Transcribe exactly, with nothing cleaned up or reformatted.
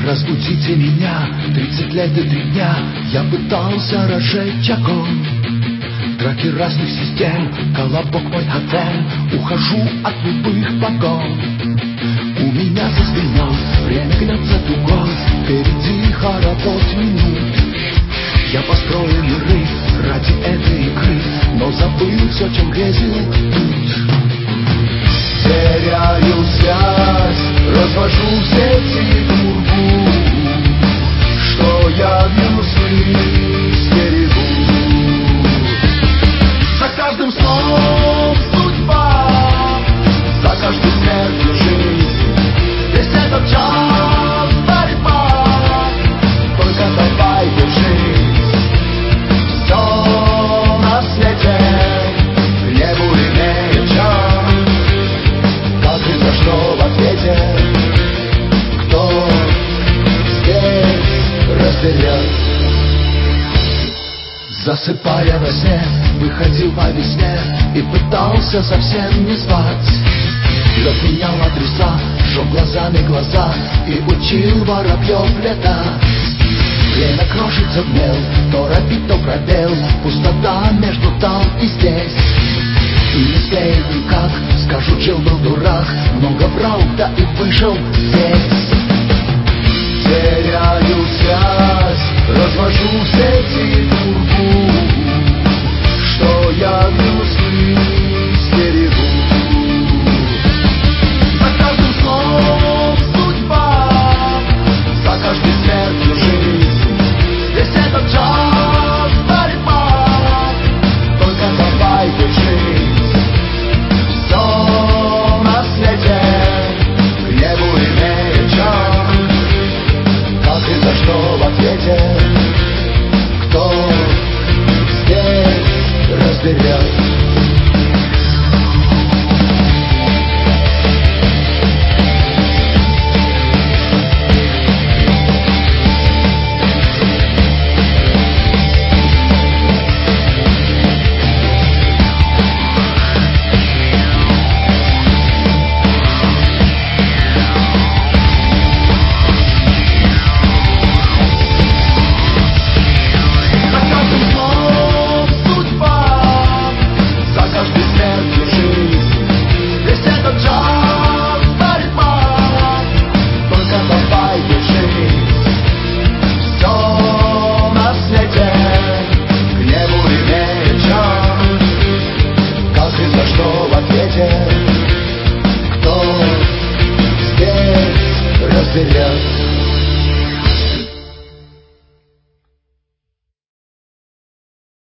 Разбудите меня, тридцать лет и три дня я пытался разжечь огонь. Драки разных систем, колобок мой отель, ухожу от любых погон. У меня за спиной время гнется дугой, впереди хоровод минут. Я построю миры ради этой игры, но забыл все, чем грезил тут. Теряю связь, развожу в сети турбу, что я вьюсь стерегу. За каждым сном судьба, за каждой смертью жизнь. Весь этот час борьба, только давай держись. Все на свете к небу имеет час. Как и за что в ответе, кто здесь разберет. Засыпая во сне, выходил по весне и пытался совсем не спать. Разменял адреса, жег глазами глаза и учил воробьев летать. Время крошится в мел, то робит, то пробел, пустота между там и здесь. И не склеит никак, скажут, жил-был дурак, много врал, да и вышел здесь. Теряю связь, развожу в сети турбу, что я вьюсь стерегу. За каждым сном судьба, за каждой смертью жизнь. Весь этот час борьба, только давай держись. Все на свете к небу имеет час. Как и за что в ответе, кто здесь разберет. Кто здесь разберет?